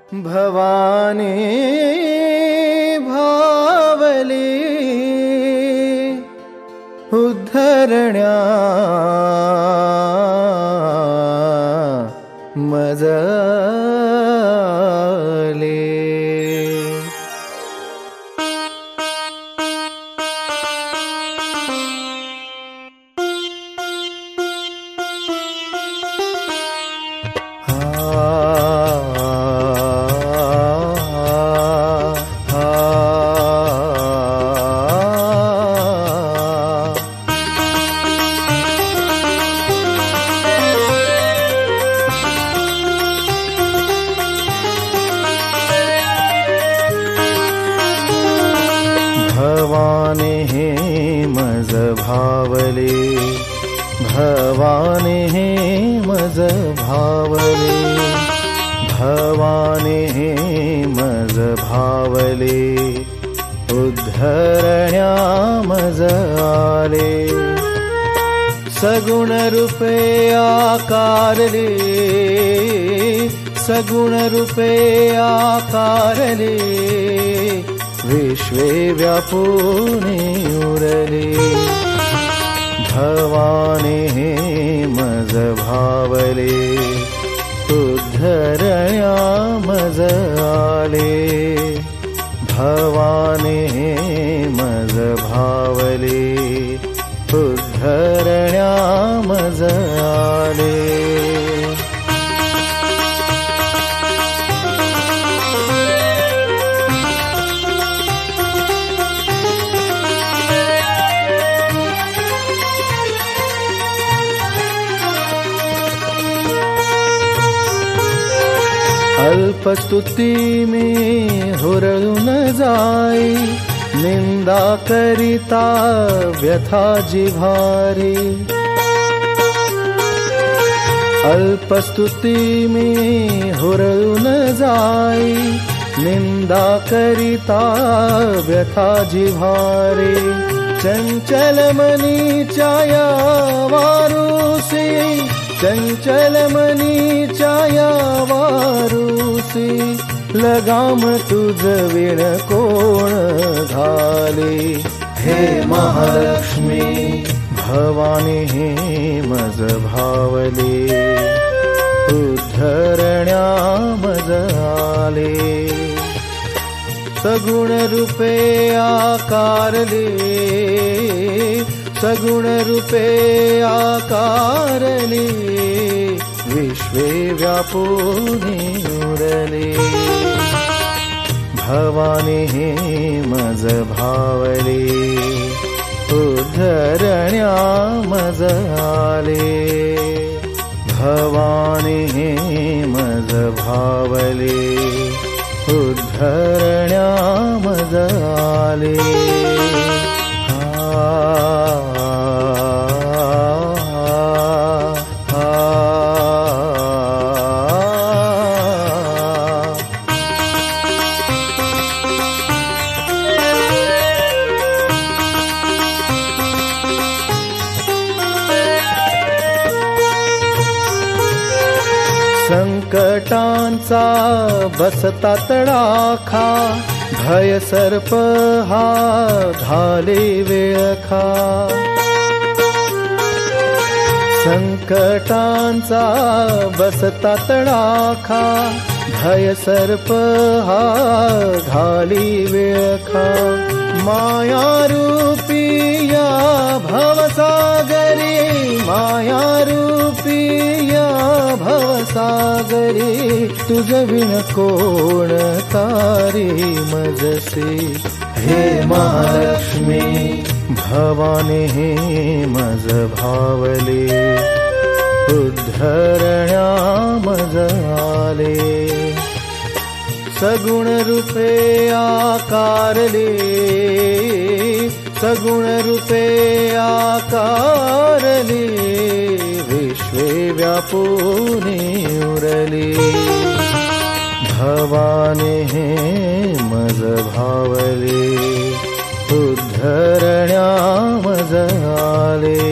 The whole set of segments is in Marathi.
भवानी भावली उद्धरण्या मजले। भवानी हे मज भावले, भवानी हे मज भावले, भवानी हे मज भावले उद्धरण्या मज आले। सगुण रूपे आकारले, सगुण रूपे आकारले विश्वे व्यापूने उरले। भवानी हे मज भावले उद्धरण्या मज आले। भवानी हे मज भावले उद्धरण्या मज आले। अल्पस्तुति में हुरळून जाई, निंदा करिता व्यथा जिव्हारी। अल्पस्तुति में हुरळून जाई, निंदा करिता व्यथा जिव्हारी। चंचल मनी चाया वारुसी, चंचल मनी चाया वारुसी। लगाम तुझ विण कोण घाले। हे महालक्ष्मी भवानी हे मज भावले उद्धरण्या मज आले। सगुण रूपे आकारले, सगुण रूपे आकारले विश्वे व्यापूने उरले। भवानी हे मज भावले उद्धरण्या मज आले। भवानी हे मज भावले उद्धरण्या मज आले। संकटांचा बसता तडाखा, भय सर्प हा घाले वेळखा। संकटांचा बसता तडाखा, भय सर्प हा घाली वेळखा। माया रूपी या भवसागरी, माया रूपी या भवसागरी। तुझ विण कोण तारी मजसे। हे महालक्ष्मी भवानी हे मज भावले उद्धरण्या मज आले। सगुण रूपे आकारले, सगुण रूपे आकारले विश्वे व्यापूने उरले। भवानी हे मज भावले उद्धरण्या मज आले।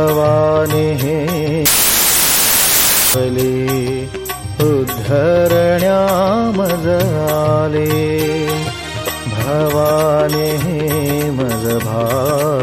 भवानी हे उद्धरण मज आले भवानी मज भावले